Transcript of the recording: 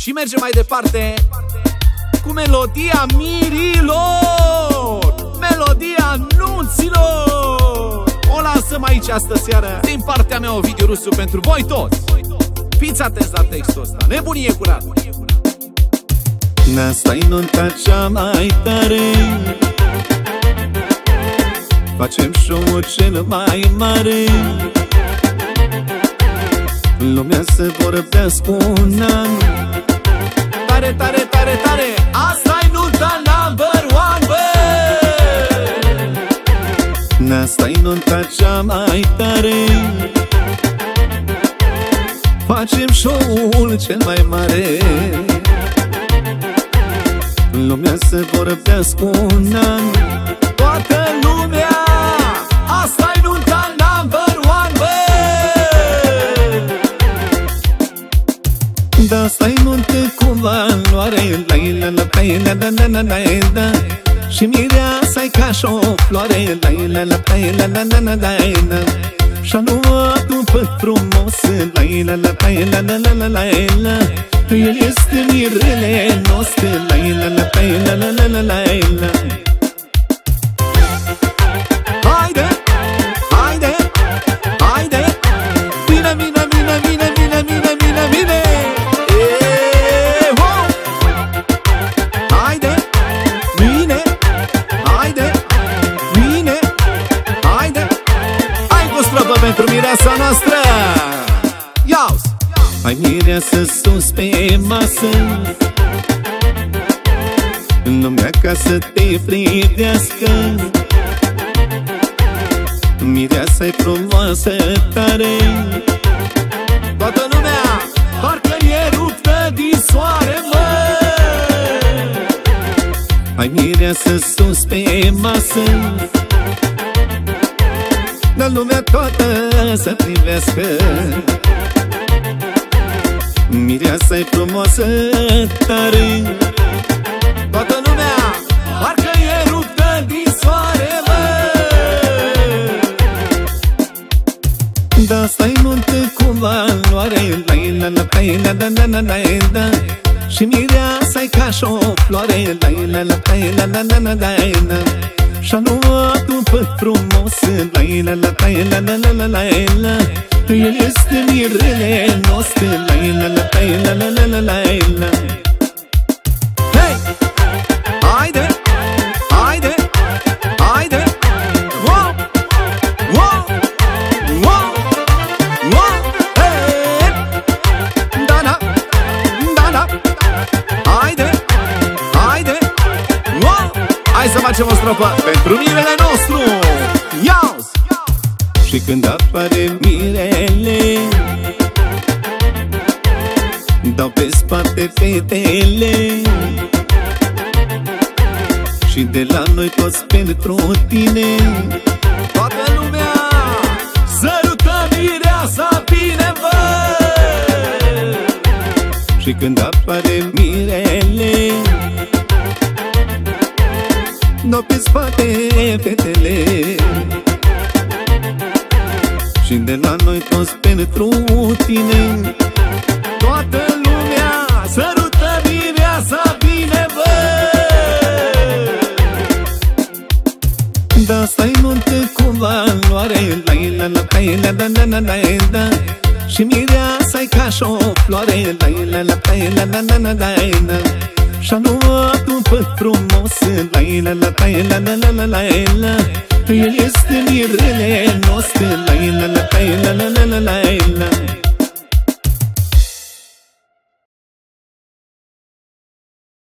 Și mergem mai departe cu melodia mirilor, melodia nunților. O lansăm aici astă seară din partea mea, Ovidiu Rusu, pentru voi toți. Fiți atenți la textul ăsta, nebunie curată. Asta-i nunta cea mai tare, facem show-ul cel mai mare. Lumea să vorbească un an. Tare, tare, tare, tare, asta-i nunta number one, bă! Asta-i nunta cea mai tare, facem show-ul cel mai mare. Lumea să vorbească un an. Toată lumea, asta-i nunta number one, bă! Da, asta-i nuntă cu valoare, la la la la la la la la. Și mireasa-i ca și o floare, la la la la la la la la la. Și-a luat un păt frumos, la la la la la la la la la. El este mirele nostru, la la la la la la la la la. Haide, haide, haide, bine, bine, bine, bine, bine, bine, bine, bine. Haide, bine, haide, bine, haide. Hai cu străbă pentru mireasa noastră. Ia-uzi! Hai mireasă sus pe masă, în lumea ca să te privească. Mireasa-i frumoasă tare, toată lumea, parcă e ruptă din soare, mă! hai mireasă sus pe masă, dar lumea toată să privească. Mireasa-i frumoasă tare, toată lumea, parcă e ruptă din soare, mă! da, asta-i nuntă cu valoare, la la la la la la la la la. Și mireasa-i ca și o floare, la la la la la la la la la. Și-a luat un păt frumos, la la la la la la la la la. El este mirele nostru, la la la la la la la la. Hei! Haide! Haide! Haide! Wow! Wow! Wow! Wow! Hei! Da, da! Da, da! Haide! Haide! Wow! Hai să facem o strofă pentru mirele nostru! Ia-uzi! Și când apare mirele, dau pe spate fetele. Și de la noi toți pentru tine, toată lumea, sărută mireasa bine, bă! și când apare mirele, dau pe spate fetele. Și de la noi toți pentru tine, toată lumea, sărută mireasa bine, bă! da, asta-i nuntă cu valoare, la la la la la la la la la. Și mireasa-i ca și o floare, la la la la la la la la la. Și-a luat un păt frumos, la la la la la la la la la. El este mirele nostru, la la la la la la la la.